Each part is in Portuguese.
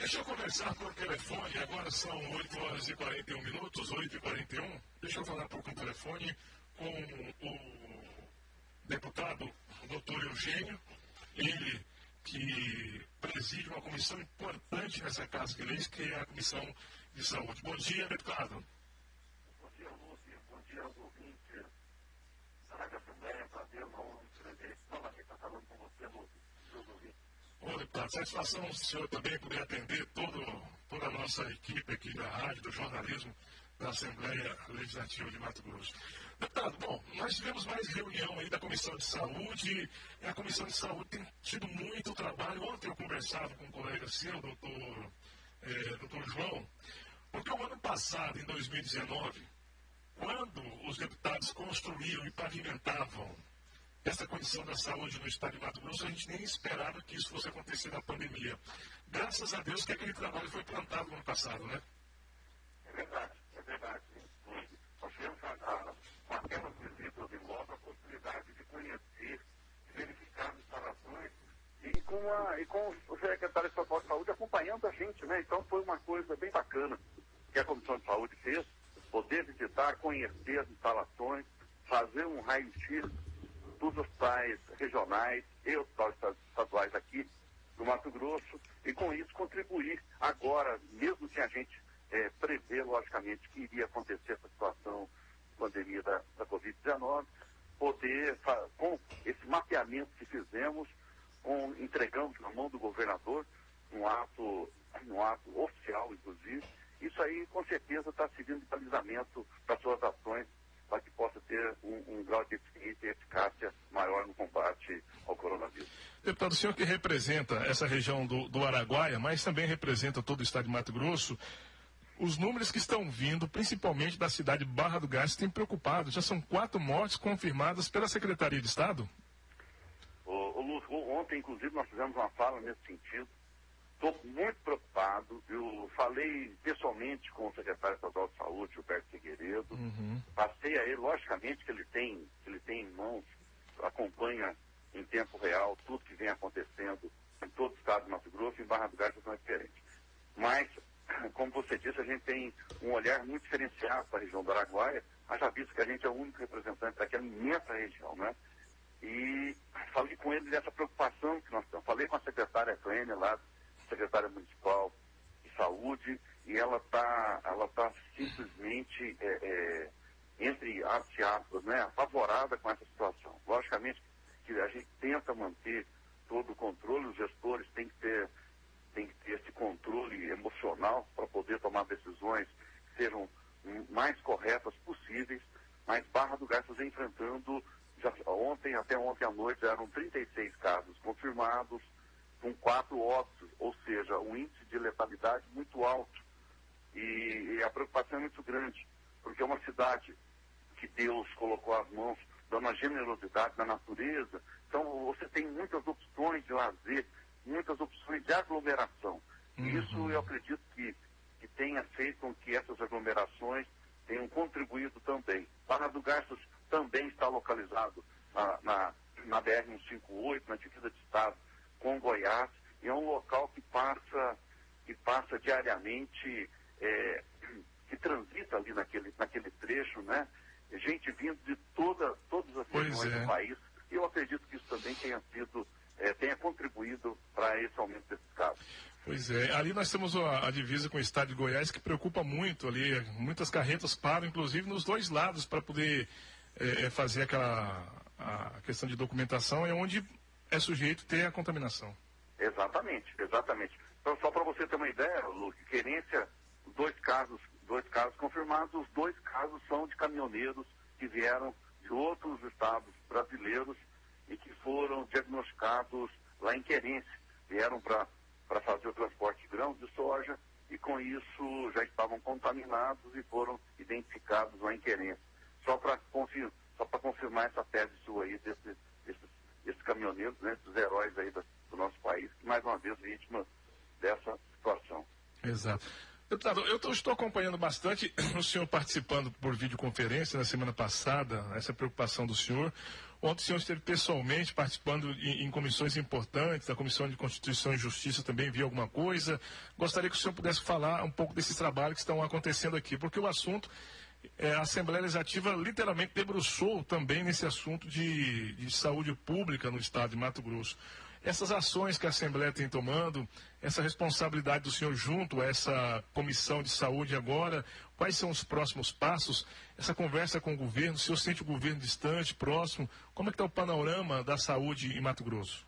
Deixa eu conversar por telefone, agora são 8 horas e 41 minutos, 8 e 41. Deixa eu falar por telefone com o deputado doutor Eugênio, ele que preside uma comissão importante nessa Casa de Leis, que é a Comissão de Saúde. Bom dia, deputado. Bom dia, Lúcio. Bom dia aos ouvintes. Será que a Assembleia é prazer, uma honra de presente? Novamente está falando com você, Lúcio. Ô, deputado, satisfação do senhor também poder atender toda a nossa equipe aqui da rádio, do jornalismo da Assembleia Legislativa de Mato Grosso. Deputado, bom, nós tivemos mais reunião aí da Comissão de Saúde, e a Comissão de Saúde tem tido muito trabalho. Ontem eu conversava com um colega seu, doutor João, porque o ano passado, em 2019, quando os deputados construíram e pavimentavam essa condição da saúde no estado de Mato Grosso, a gente nem esperava que isso fosse acontecer na pandemia. Graças a Deus que aquele trabalho foi plantado no ano passado, né? É verdade, é verdade. Nós tivemos com aquelas visitas em loco a possibilidade de conhecer, de verificar as instalações e com o secretário estadual de saúde acompanhando a gente, né? Então foi uma coisa bem bacana que a Comissão de Saúde fez, poder visitar, conhecer as instalações, fazer um raio-x dos hospitais regionais e hospitais estaduais aqui do Mato Grosso, e com isso contribuir agora, mesmo que a gente prevê, logicamente, que iria acontecer essa situação de pandemia da Covid-19, poder, com esse mapeamento que fizemos, entregamos na mão do governador, um ato oficial, inclusive, isso aí com certeza está servindo de balizamento para suas ações, para que possa ter um grau de eficiência e eficácia maior no combate ao coronavírus. Deputado, o senhor que representa essa região do Araguaia, mas também representa todo o estado de Mato Grosso, os números que estão vindo, principalmente da cidade de Barra do Garças, têm preocupado. Já são 4 mortes confirmadas pela Secretaria de Estado? Lúcio, ontem, inclusive, nós fizemos uma fala nesse sentido. Estou muito preocupado. Eu falei pessoalmente com o secretário estadual de saúde, Gilberto Figueiredo. Passei a ele, logicamente, que ele tem em mãos, acompanha em tempo real tudo que vem acontecendo em todo o estado de Mato Grosso, em Barra do Garças não é diferente. Mas, como você disse, a gente tem um olhar muito diferenciado para a região do Araguaia, haja visto que a gente é o único representante daquela imensa região, né? E falei com ele dessa preocupação que nós temos. Falei com a secretária Clênia lá, secretária municipal de saúde, e ela tá simplesmente, entre aspas, né, apavorada com essa situação. Logicamente que a gente tenta manter todo o controle, os gestores têm que ter esse controle emocional para poder tomar decisões que sejam mais corretas possíveis, mas Barra do Garças vem enfrentando, até ontem à noite eram 36 casos confirmados, com 4 óbitos, ou seja, um índice de letalidade muito alto. E a preocupação é muito grande, porque é uma cidade que Deus colocou as mãos, dando a generosidade da natureza. Então você tem muitas opções de lazer, muitas opções de aglomeração. E isso eu acredito que tenha feito com que essas aglomerações tenham contribuído também. Barra do Garças também está localizado na BR-158, na divisa de estado com Goiás, e é um local que passa diariamente, que transita ali naquele trecho, né? Gente vindo de todas as regiões do país, e eu acredito que isso também tenha contribuído para esse aumento desses casos. Pois é, ali nós temos a divisa com o estado de Goiás, que preocupa muito ali, muitas carretas param, inclusive nos dois lados, para poder fazer a questão de documentação, é onde é sujeito ter a contaminação. Exatamente. Então, só para você ter uma ideia, Luque, Querência, dois casos confirmados, os 2 casos são de caminhoneiros que vieram de outros estados brasileiros e que foram diagnosticados lá em Querência. Vieram para fazer o transporte de grãos de soja e com isso já estavam contaminados e foram identificados lá em Querência. Só para confirmar essa tese sua aí desses caminhoneiros, né, dos heróis aí do nosso país, que mais uma vez vítimas dessa situação. Exato. Deputado, estou acompanhando bastante o senhor participando por videoconferência na semana passada, essa preocupação do senhor. Ontem o senhor esteve pessoalmente participando em comissões importantes, a Comissão de Constituição e Justiça também viu alguma coisa. Gostaria que o senhor pudesse falar um pouco desses trabalhos que estão acontecendo aqui, porque o assunto, a Assembleia Legislativa literalmente debruçou também nesse assunto de saúde pública no estado de Mato Grosso. Essas ações que a Assembleia tem tomando, essa responsabilidade do senhor junto a essa Comissão de Saúde agora, quais são os próximos passos? Essa conversa com o governo, o senhor sente o governo distante, próximo? Como é que está o panorama da saúde em Mato Grosso?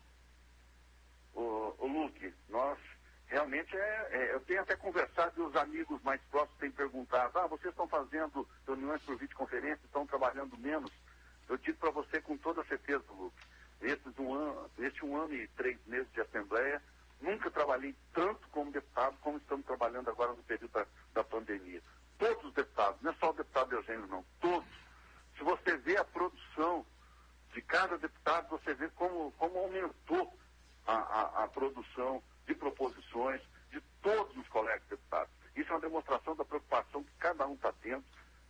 Ô Luque, nós realmente eu tenho até conversado e os amigos mais próximos têm perguntado, vocês estão fazendo reuniões por videoconferência, estão trabalhando menos? Eu digo para você com toda certeza, Luque, este 1 ano e 3 meses de Assembleia, nunca trabalhei tanto como deputado como estamos trabalhando agora no período da pandemia. Todos os deputados, não é só o deputado Eugênio, não, todos. Se você vê a produção de cada deputado, você vê como aumentou a produção de proposições de todos os colegas deputados. Isso é uma demonstração da preocupação que cada um está tendo.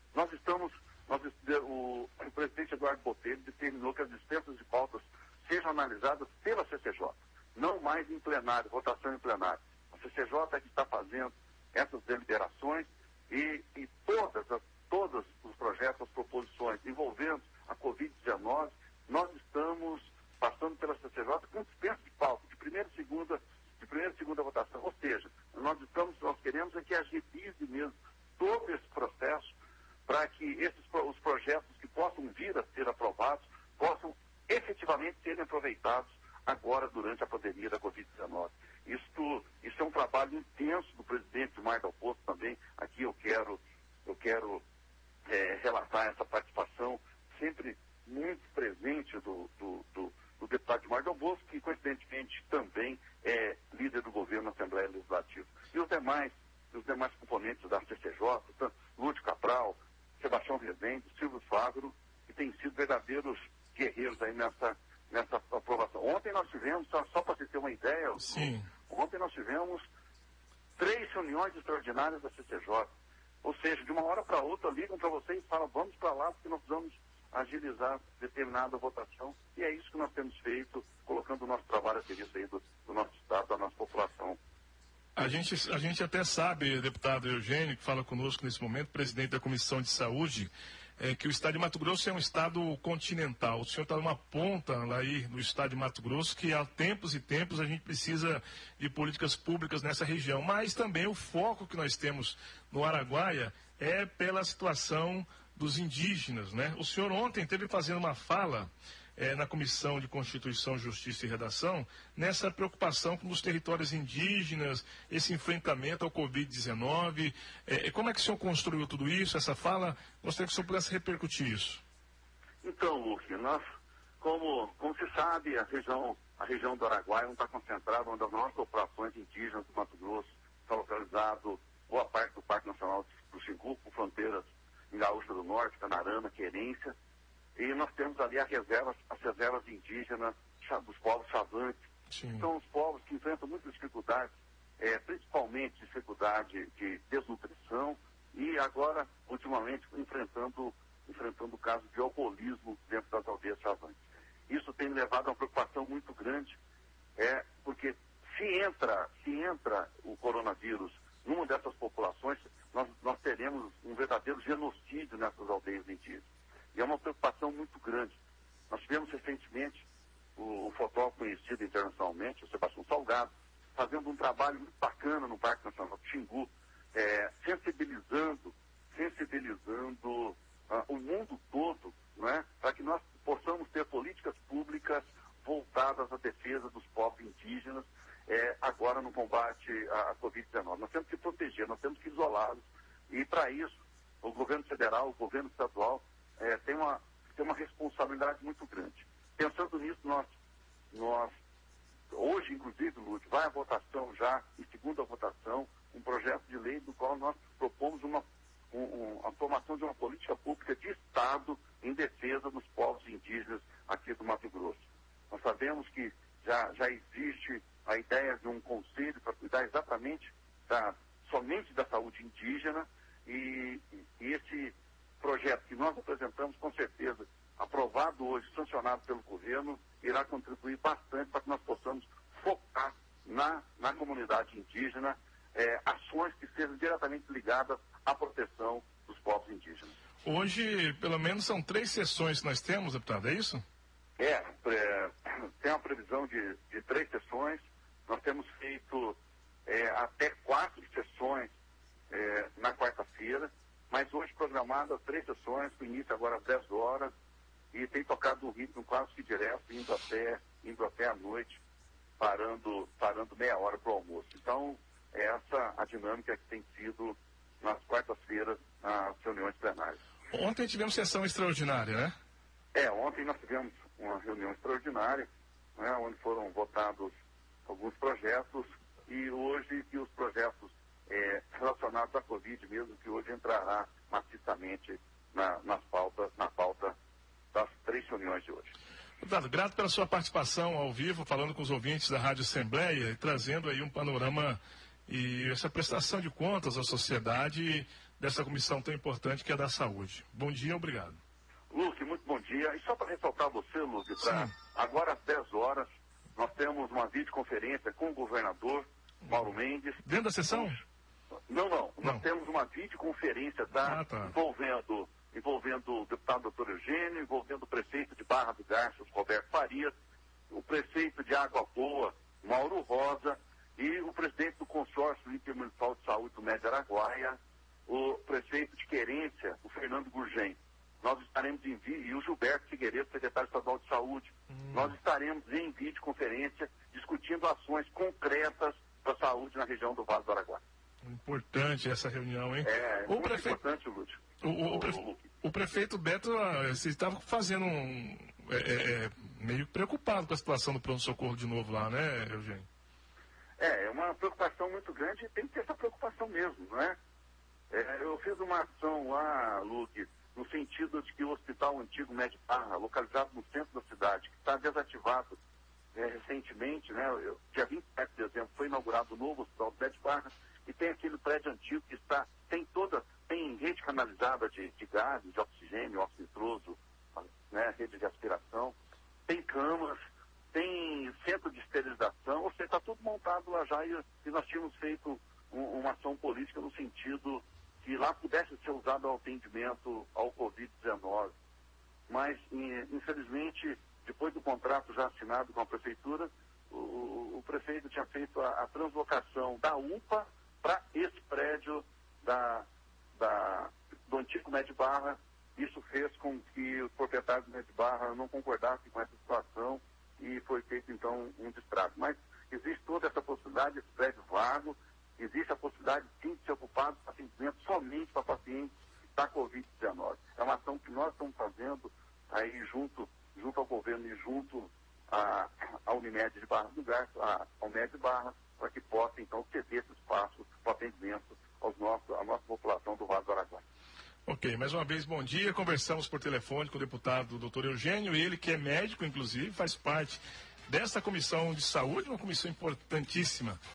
O presidente Eduardo Botelho determinou que as dispensas de pautas sejam analisadas pela CCJ, não mais em plenário, votação em plenário. A CCJ é que está fazendo essas deliberações e todos os projetos, as proposições envolvendo a Covid-19, nós estamos passando pela CCJ com dispensa de pauta, de primeira e segunda votação. Ou seja, nós queremos é que agilize mesmo todo esse processo para que os projetos que possam vir a ser aprovados possam efetivamente serem aproveitados agora durante a pandemia da Covid-19. Isso é um trabalho intenso do presidente Mar Del Posto também. Aqui eu quero relatar essa participação sempre muito presente do deputado Mar Del Posto, que coincidentemente também é líder do governo na Assembleia Legislativa. E os demais componentes da CCJ, Lúcio Cabral, Sebastião Rezende, Silvio Fávero, que têm sido verdadeiros guerreiros aí nessa aprovação. Ontem nós tivemos, só para você ter uma ideia, ontem nós tivemos 3 reuniões extraordinárias da CCJ. Ou seja, de uma hora para outra ligam para você e falam, vamos para lá porque nós vamos agilizar determinada votação. E é isso que nós temos feito, colocando o nosso trabalho a serviço aí do nosso Estado, da nossa população. A gente até sabe, deputado Eugênio, que fala conosco nesse momento, presidente da Comissão de Saúde, que o estado de Mato Grosso é um estado continental. O senhor está numa ponta lá aí no estado de Mato Grosso que há tempos e tempos a gente precisa de políticas públicas nessa região. Mas também o foco que nós temos no Araguaia é pela situação dos indígenas, né? O senhor ontem esteve fazendo uma fala na Comissão de Constituição, Justiça e Redação, nessa preocupação com os territórios indígenas, esse enfrentamento ao Covid-19. Como é que o senhor construiu tudo isso, essa fala? Gostaria que o senhor pudesse repercutir isso. Então, Luque, nós, como se sabe, a região do Araguaia não está concentrada, onde as nossas populações indígenas do Mato Grosso está localizado boa parte do Parque Nacional do Xingu, com fronteiras em Gaúcha do Norte, Canarana, Querência. E nós temos ali as reservas indígenas dos povos chavantes. São os povos que enfrentam muitas dificuldades, principalmente dificuldade de desnutrição e agora, ultimamente, enfrentando o caso de alcoolismo dentro das aldeias chavantes. Isso tem levado a uma preocupação muito grande, porque se entra o coronavírus numa dessas populações, nós teremos um verdadeiro genocídio nessas aldeias indígenas. E é uma preocupação muito grande. Nós tivemos recentemente o fotógrafo conhecido internacionalmente, o Sebastião Salgado, fazendo um trabalho muito bacana no Parque Nacional do Xingu, sensibilizando o mundo todo, né, para que nós possamos ter políticas públicas voltadas à defesa dos povos indígenas, agora no combate à Covid-19. Nós temos que proteger, nós temos que isolá-los. E para isso, o governo federal, o governo estadual, tem uma responsabilidade muito grande. Pensando nisso, nós hoje, inclusive, Lúcio, vai à votação já, em segunda votação, um projeto de lei do qual nós propomos a formação de uma política pública de Estado em defesa dos povos indígenas aqui do Mato Grosso. Nós sabemos que já existe a ideia de um conselho para cuidar exatamente somente da saúde indígena, e esse projeto que nós apresentamos, com certeza, aprovado hoje, sancionado pelo governo, irá contribuir bastante para que nós possamos focar na comunidade indígena, ações que sejam diretamente ligadas à proteção dos povos indígenas. Hoje, pelo menos, são 3 sessões que nós temos, deputado, é isso? Tem uma previsão de 3 sessões. Nós temos feito até 4 sessões na quarta-feira, mas hoje programadas 3 sessões, com início agora às 10 horas, e tem tocado um ritmo quase que direto, indo até a noite, parando meia hora para o almoço. Então, essa a dinâmica que tem sido nas quartas-feiras, nas reuniões plenárias. Ontem tivemos sessão extraordinária, né? Ontem nós tivemos uma reunião extraordinária, né, onde foram votados alguns projetos, e hoje os projetos relacionados à Covid mesmo, que hoje entrará maciçamente na pauta das 3 reuniões de hoje. Deputado, grato pela sua participação ao vivo, falando com os ouvintes da Rádio Assembleia e trazendo aí um panorama e essa prestação de contas à sociedade dessa comissão tão importante que é a da saúde. Bom dia, obrigado. Luque, muito bom dia. E só para ressaltar você, Luque, agora às 10 horas, nós temos uma videoconferência com o governador Mauro Mendes. Dentro da sessão? Não. Nós temos uma videoconferência envolvendo o deputado Dr. Eugênio, envolvendo o prefeito de Barra do Garças, Roberto Farias, o prefeito de Água Boa, Mauro Rosa, e o presidente do consórcio intermunicipal de saúde do Médio Araguaia, o prefeito de Querência, o Fernando Gurgem. Nós estaremos e o Gilberto Figueiredo, secretário estadual de saúde. Nós estaremos em videoconferência discutindo ações concretas para a saúde na região do Vale do Araguaia. Importante essa reunião, hein? Importante, Lúcio. O prefeito Beto, você estava fazendo meio preocupado com a situação do pronto-socorro de novo lá, né, Eugênio? É uma preocupação muito grande e tem que ter essa preocupação mesmo, não é? Eu fiz uma ação lá, Luque, no sentido de que o Hospital Antigo Médio Barra, localizado no centro da cidade, que está desativado recentemente, né? Dia 27 de dezembro foi inaugurado o novo Hospital do Médio Barra, e tem aquele prédio antigo que tem rede canalizada de gases, de oxigênio, óxido nitroso, né? Rede de aspiração, tem camas, tem centro de esterilização, ou seja, está tudo montado lá já, e nós tínhamos feito uma ação política no sentido que lá pudesse ser usado ao atendimento ao Covid-19. Mas, infelizmente, depois do contrato já assinado com a prefeitura, o prefeito tinha feito a translocação da UPA para esse prédio do antigo Médio Barra. Isso fez com que os proprietários do Médio Barra não concordassem com essa situação e foi feito, então, um distrato. Mas existe toda essa possibilidade, esse prédio vago, existe a possibilidade, sim, de ser ocupado para atendimento somente para pacientes da Covid-19. É uma ação que nós estamos fazendo aí junto ao governo e junto à Unimed de Barra do Garças, ao Médio Barra, para que possa, então, ceder esse espaço para atendimento à nossa população do Vale do Araguaia. Ok, mais uma vez, bom dia. Conversamos por telefone com o deputado Dr. Eugênio, ele que é médico, inclusive, faz parte dessa comissão de saúde, uma comissão importantíssima